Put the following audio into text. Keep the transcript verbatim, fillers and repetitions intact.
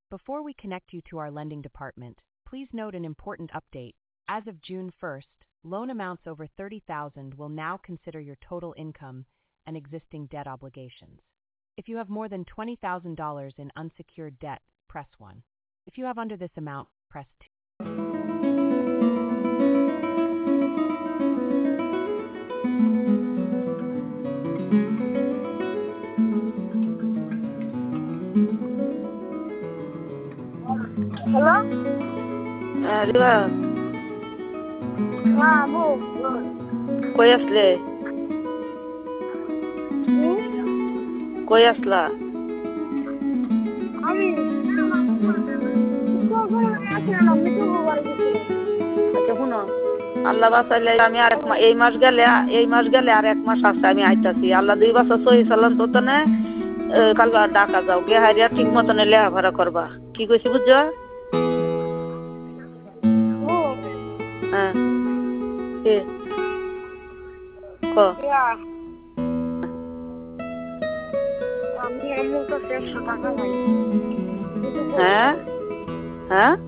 Before we connect you to our lending department, please note an important update. As of June first, loan amounts over thirty thousand dollars will now consider your total income and existing debt obligations. If you have more than twenty thousand dollars in unsecured debt, press one. If you have under this amount, press two. Hello, হ্যাঁ রিবা, হ্যাঁ বউ। কই আসলে? হুম? কই আসলা? আমি আসলাম, মিঠু বাড়ি গেছি। আচ্ছা শুনো, আল্লাহ বাঁচাইলে আমি আর এক মাস, এই মাস গেলে এই মাস গেলে আর এক মাস আছে আমি আইতাছি। আল্লাহ দুই বছর সহি চালান তো তনে কাল ডাকা যাও গে হারিয়া ঠিক মতনে লেখাপড়া করবা। কি কইছি বুঝছো? বউ, হ্যাঁ কি ক? ইয়া, আমি আম্মুর কাছে একশো টাকা পাই। হ্যাঁ হ্যাঁ